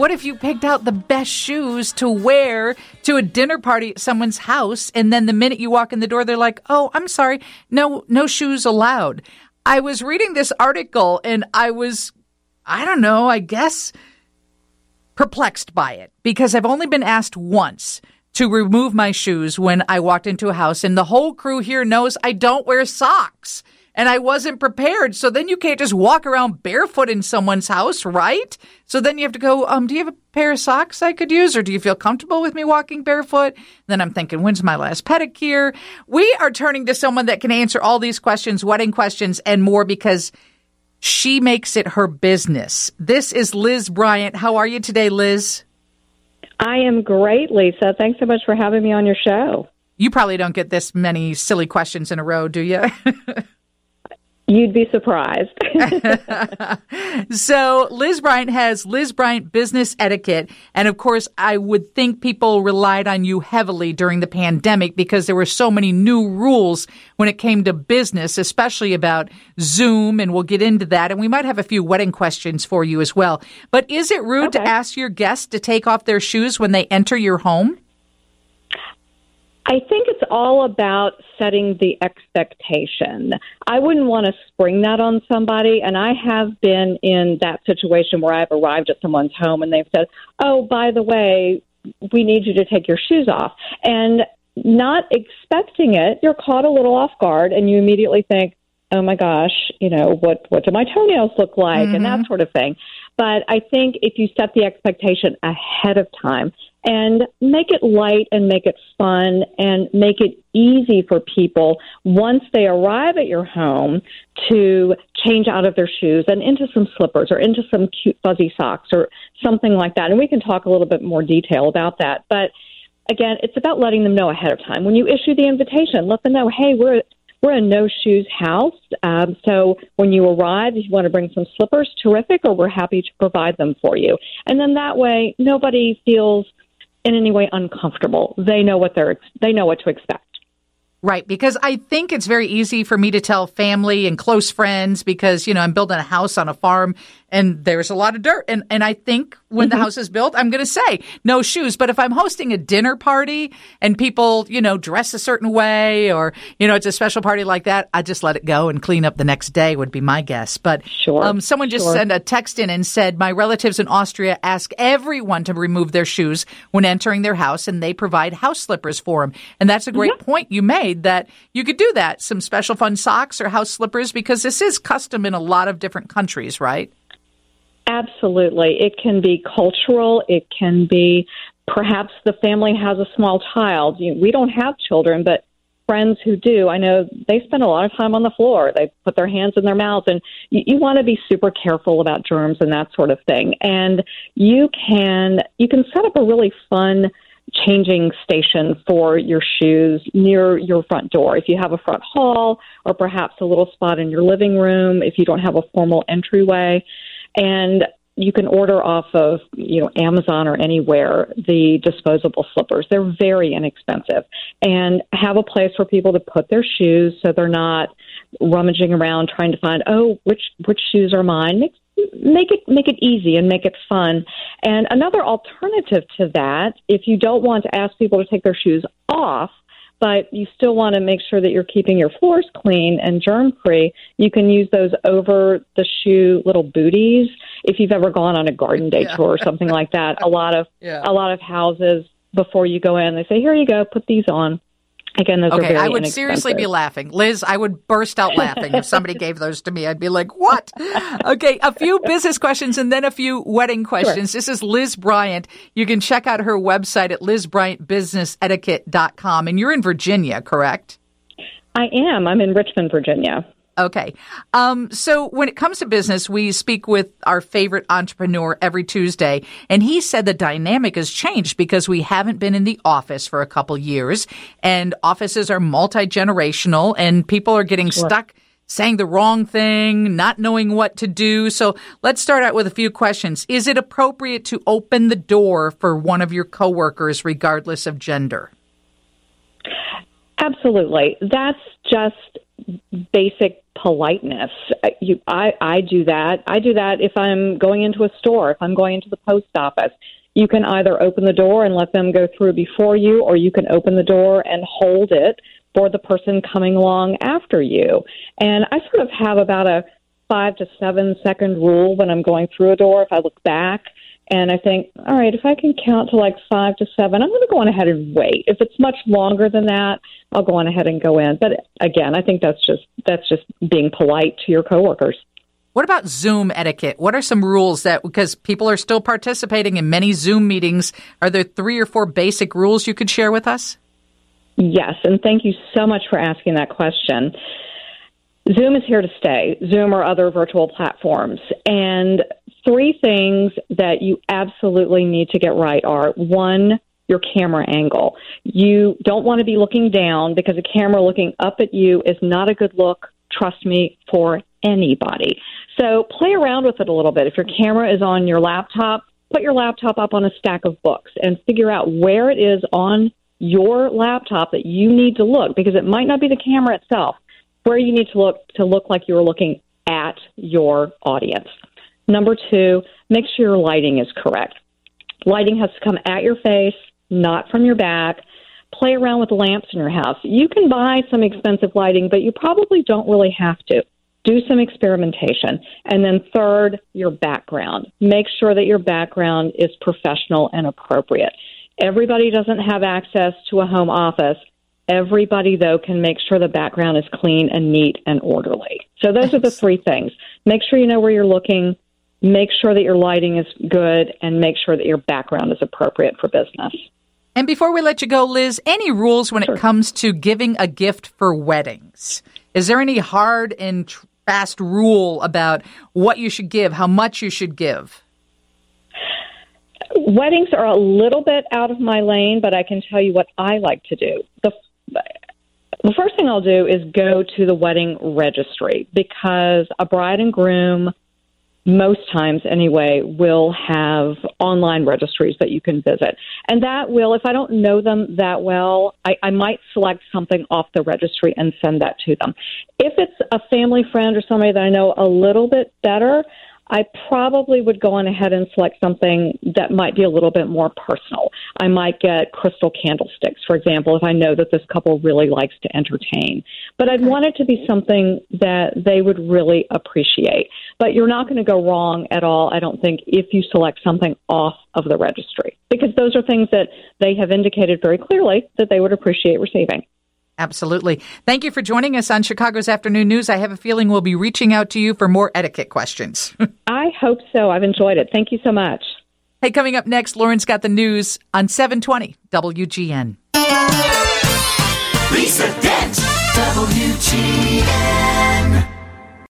what if you picked out the best shoes to wear to a dinner party at someone's house, and then the minute you walk in the door, they're like, oh, I'm sorry, no shoes allowed. I was reading this article, and I guess perplexed by it, because I've only been asked once to remove my shoes when I walked into a house, and the whole crew here knows I don't wear socks, and I wasn't prepared. So then you can't just walk around barefoot in someone's house, right? So then you have to go, do you have a pair of socks I could use, or do you feel comfortable with me walking barefoot? Then I'm thinking, when's my last pedicure? We are turning to someone that can answer all these questions, wedding questions, and more, because she makes it her business. This is Liz Bryant. How are you today, Liz? I am great, Lisa. Thanks so much for having me on your show. You probably don't get this many silly questions in a row, do you? You'd be surprised. So Liz Bryant has Liz Bryant Business Etiquette. And of course, I would think people relied on you heavily during the pandemic because there were so many new rules when it came to business, especially about Zoom. And we'll get into that. And we might have a few wedding questions for you as well. But is it rude to ask your guests to take off their shoes when they enter your home? I think it's all about setting the expectation. I wouldn't want to spring that on somebody, and I have been in that situation where I've arrived at someone's home and they've said, oh, by the way, we need you to take your shoes off. And not expecting it, you're caught a little off guard, and you immediately think, oh, my gosh, what do my toenails look like, and that sort of thing. But I think if you set the expectation ahead of time and make it light and make it fun and make it easy for people once they arrive at your home to change out of their shoes and into some slippers or into some cute fuzzy socks or something like that. And we can talk a little bit more detail about that. But again, it's about letting them know ahead of time. When you issue the invitation, let them know, hey, we're a no-shoes house, so when you arrive, if you want to bring some slippers, terrific, or we're happy to provide them for you. And then that way, nobody feels in any way uncomfortable. They know what to expect. Right, because I think it's very easy for me to tell family and close friends because, I'm building a house on a farm and there's a lot of dirt. And I think when the house is built, I'm going to say no shoes. But if I'm hosting a dinner party and people, dress a certain way or, it's a special party like that, I just let it go and clean up the next day would be my guess. But someone just sent a text in and said, my relatives in Austria ask everyone to remove their shoes when entering their house and they provide house slippers for them. And that's a great point you made that you could do that, some special fun socks or house slippers, because this is custom in a lot of different countries, right? Absolutely. It can be cultural. It can be perhaps the family has a small child. We don't have children, but friends who do, I know they spend a lot of time on the floor. They put their hands in their mouths, and you want to be super careful about germs and that sort of thing. And you can set up a really fun changing station for your shoes near your front door. If you have a front hall or perhaps a little spot in your living room, if you don't have a formal entryway. And you can order off of, Amazon or anywhere, the disposable slippers. They're very inexpensive. And have a place for people to put their shoes so they're not rummaging around trying to find, which shoes are mine. Make it easy and make it fun. And another alternative to that, if you don't want to ask people to take their shoes off, but you still want to make sure that you're keeping your floors clean and germ-free, you can use those over-the-shoe little booties. If you've ever gone on a garden day tour or something like that, a lot of houses, before you go in, they say, here you go, put these on. Again, those are very I would seriously be laughing. Liz, I would burst out laughing if somebody gave those to me. I'd be like, what? Okay, a few business questions and then a few wedding questions. Sure. This is Liz Bryant. You can check out her website at lizbryantbusinessetiquette.com. And you're in Virginia, correct? I am. I'm in Richmond, Virginia. Okay. So when it comes to business, we speak with our favorite entrepreneur every Tuesday, and he said the dynamic has changed because we haven't been in the office for a couple years, and offices are multi-generational, and people are getting stuck saying the wrong thing, not knowing what to do. So let's start out with a few questions. Is it appropriate to open the door for one of your coworkers, regardless of gender? Absolutely. That's just basic politeness. I do that. I do that if I'm going into a store, if I'm going into the post office. You can either open the door and let them go through before you, or you can open the door and hold it for the person coming along after you. And I sort of have about a 5 to 7 second rule when I'm going through a door. If I look back and I think, all right, if I can count to like 5 to 7, I'm going to go on ahead and wait. If it's much longer than that, I'll go on ahead and go in. But again, I think that's just being polite to your coworkers. What about Zoom etiquette? What are some rules because people are still participating in many Zoom meetings, are there 3 or 4 basic rules you could share with us? Yes, and thank you so much for asking that question. Zoom is here to stay, Zoom or other virtual platforms. And 3 things that you absolutely need to get right are, 1, your camera angle. You don't want to be looking down, because a camera looking up at you is not a good look, trust me, for anybody. So play around with it a little bit. If your camera is on your laptop, put your laptop up on a stack of books and figure out where it is on your laptop that you need to look, because it might not be the camera itself, where you need to look like you're looking at your audience. Number 2, make sure your lighting is correct. Lighting has to come at your face, not from your back. Play around with lamps in your house. You can buy some expensive lighting, but you probably don't really have to. Do some experimentation. And then 3rd, your background. Make sure that your background is professional and appropriate. Everybody doesn't have access to a home office. Everybody, though, can make sure the background is clean and neat and orderly. So those are the 3 things. Make sure you know where you're looking, make sure that your lighting is good, and make sure that your background is appropriate for business. And before we let you go, Liz, any rules when it comes to giving a gift for weddings? Is there any hard and fast rule about what you should give, how much you should give? Weddings are a little bit out of my lane, but I can tell you what I like to do. The first thing I'll do is go to the wedding registry, because a bride and groom, most times anyway, will have online registries that you can visit. And that will, if I don't know them that well, I might select something off the registry and send that to them. If it's a family friend or somebody that I know a little bit better, I probably would go on ahead and select something that might be a little bit more personal. I might get crystal candlesticks, for example, if I know that this couple really likes to entertain. But I'd want it to be something that they would really appreciate. But you're not going to go wrong at all, I don't think, if you select something off of the registry, because those are things that they have indicated very clearly that they would appreciate receiving. Absolutely. Thank you for joining us on Chicago's Afternoon News. I have a feeling we'll be reaching out to you for more etiquette questions. I hope so. I've enjoyed it. Thank you so much. Hey, coming up next, Lauren's got the news on 720 WGN.